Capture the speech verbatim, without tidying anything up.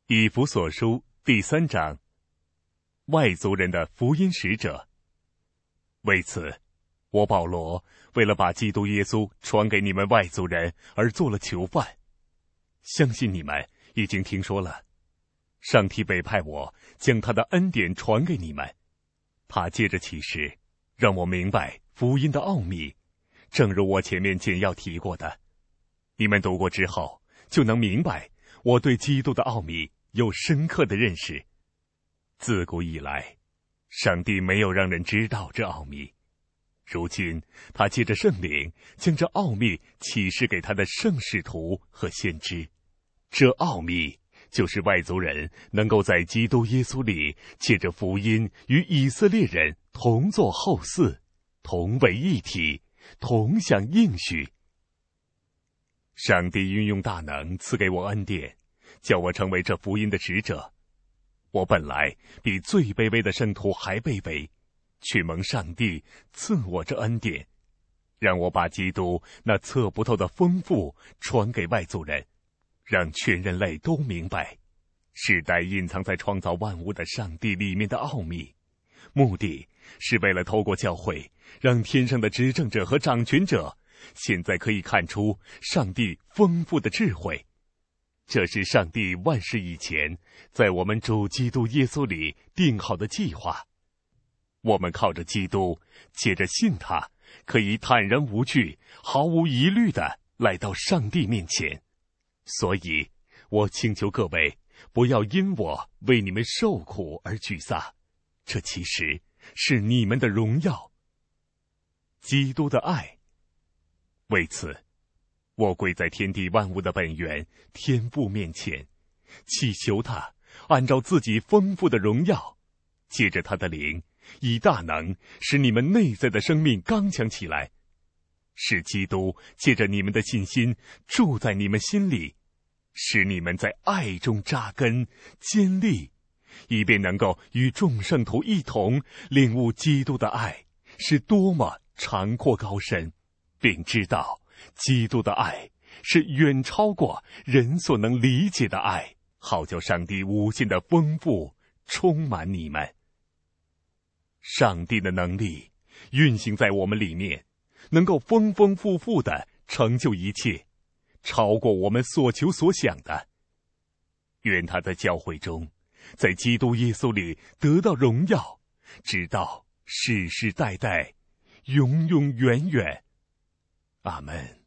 以弗所书第三章，外族人的福音使者。为此，我保罗为了把基督耶稣传给你们外族人而做了囚犯。相信你们已经听说了，上帝委派我将他的恩典传给你们。他借着启示让我明白福音的奥秘，正如我前面简要提过的，你们读过之后就能明白我对基督的奥秘有深刻的认识。自古以来，上帝没有让人知道这奥秘，如今他借着圣灵将这奥秘启示给他的圣使徒和先知。这奥秘就是外族人能够在基督耶稣里借着福音与以色列人同作后嗣，同为一体，同享应许。上帝运用大能赐给我恩典，叫我成为这福音的使者。我本来比最卑微的圣徒还卑微，却蒙上帝赐我这恩典，让我把基督那测不透的丰富传给外族人，让全人类都明白世代隐藏在创造万物的上帝里面的奥秘，目的是为了透过教会，让天上的执政者和掌权者现在可以看出上帝丰富的智慧。这是上帝万事以前在我们主基督耶稣里定好的计划。我们靠着基督，借着信他，可以坦然无惧，毫无疑虑地来到上帝面前。所以我请求各位不要因我为你们受苦而沮丧，这其实是你们的荣耀。基督的爱。为此，我跪在天地万物的本源天父面前，祈求他按照自己丰富的荣耀，借着他的灵，以大能使你们内在的生命刚强起来，使基督借着你们的信心住在你们心里，使你们在爱中扎根坚立，以便能够与众圣徒一同领悟基督的爱是多么长阔高深，并知道基督的爱是远超过人所能理解的爱，好叫上帝无限的丰富充满你们。上帝的能力运行在我们里面，能够丰丰富富地成就一切，超过我们所求所想的。愿他在教会中，在基督耶稣里得到荣耀，直到世世代代，永永远远。阿们。